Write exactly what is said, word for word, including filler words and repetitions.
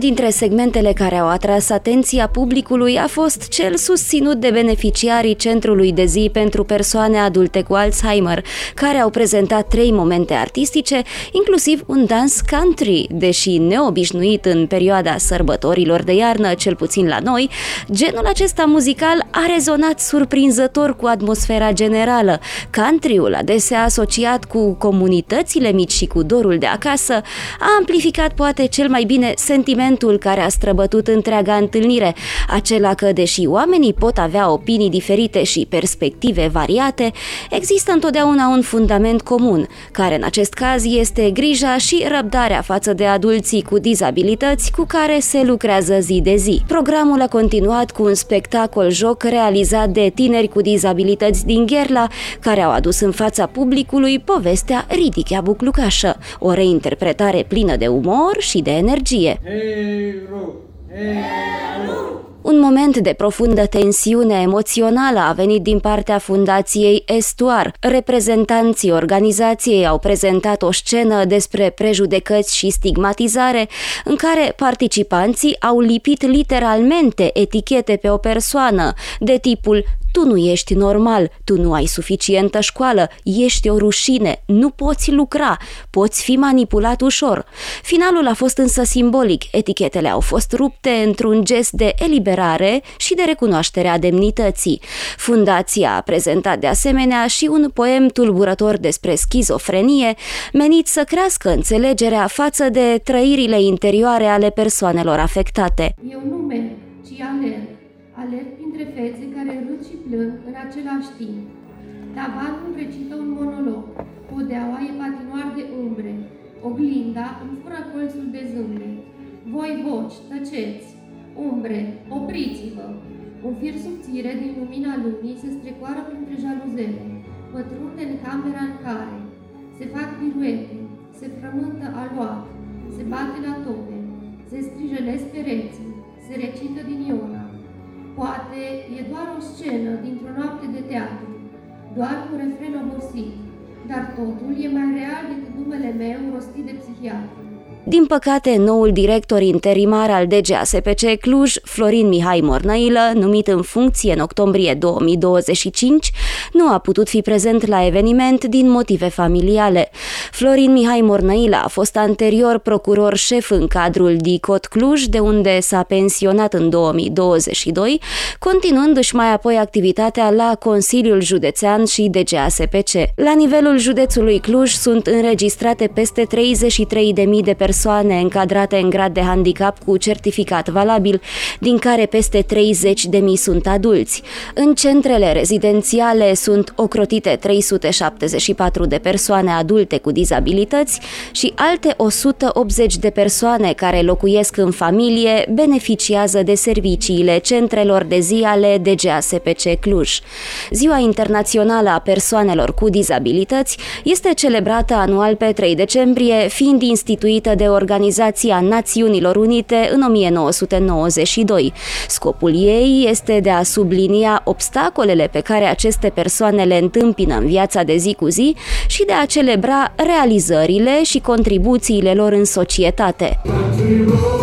dintre segmentele care au atras atenția publicului a fost cel susținut de beneficiarii Centrului de Zi pentru Persoane Adulte cu Alzheimer, care au prezentat trei momente artistice, inclusiv un dans country, deși neobișnuit în perioada sărbătorilor de iarnă, cel puțin la noi. Genul acesta muzical a rezonat surprinzător cu atmosfera generală. Country-ul, adesea asociat cu comunitățile mici și cu dorul de acasă, a amplificat poate cel mai bine sentimentul care a străbătut întreaga întâlnire, acela că, deși oamenii pot avea opinii diferite și perspective variate, există întotdeauna un fundament comun, care în acest caz este grija și răbdarea față de adulții cu dizabilități cu care se lucrează zi de zi. Programul a continuat cu un spectacol-joc realizat de tineri cu dizabilități din Gherla, care au adus în fața publicului povestea Ridichea Buclucașă, o reinterpretare plină de umor și de energie. Hey, ro, hey, ro. Un moment de profundă tensiune emoțională a venit din partea Fundației Estuar. Reprezentanții organizației au prezentat o scenă despre prejudecăți și stigmatizare, în care participanții au lipit literalmente etichete pe o persoană, de tipul "tu nu ești normal, tu nu ai suficientă școală, ești o rușine, nu poți lucra, poți fi manipulat ușor". Finalul a fost însă simbolic. Etichetele au fost rupte într-un gest de eliberare și de recunoaștere a demnității. Fundația a prezentat de asemenea și un poem tulburător despre schizofrenie, menit să crească înțelegerea față de trăirile interioare ale persoanelor afectate. Eu nu merg, ci alerg. Alerg printre fețe care râd și plâng în același timp. Tavanul recită un monolog, podeaua e patinoar de umbre, oglinda îmi fură colțul de zâmbet. Voi voci, tăceți, umbre, opriți-vă! Un fir subțire din lumina lunii se strecoară printre jaluzele, pătrunde în camera în care se fac piruete, se frământă aluat, se bate la tope, se strijelesc pereții, se recită din Iona. Poate e doar o scenă dintr-o noapte de teatru, doar cu refren obosit, dar totul e mai real decât numele meu rostit de psihiatru. Din păcate, noul director interimar al D G A S P C Cluj, Florin Mihai Mornăilă, numit în funcție în octombrie două mii douăzeci și cinci, nu a putut fi prezent la eveniment din motive familiale. Florin Mihai Mornăilă a fost anterior procuror șef în cadrul DICOT Cluj, de unde s-a pensionat în două mii douăzeci și doi, continuându-și mai apoi activitatea la Consiliul Județean și D G A S P C. La nivelul județului Cluj sunt înregistrate peste treizeci și trei de mii de persoane persoane încadrate în grad de handicap cu certificat valabil, din care peste treizeci de mii sunt adulți. În centrele rezidențiale sunt ocrotite trei sute șaptezeci și patru de persoane adulte cu dizabilități și alte o sută optzeci de persoane care locuiesc în familie beneficiază de serviciile centrelor de zi ale D G A S P C Cluj. Ziua Internațională a Persoanelor cu Dizabilități este celebrată anual pe trei decembrie, fiind instituită de Organizația Națiunilor Unite în o mie nouă sute nouăzeci și doi. Scopul ei este de a sublinia obstacolele pe care aceste persoane le întâmpină în viața de zi cu zi și de a celebra realizările și contribuțiile lor în societate.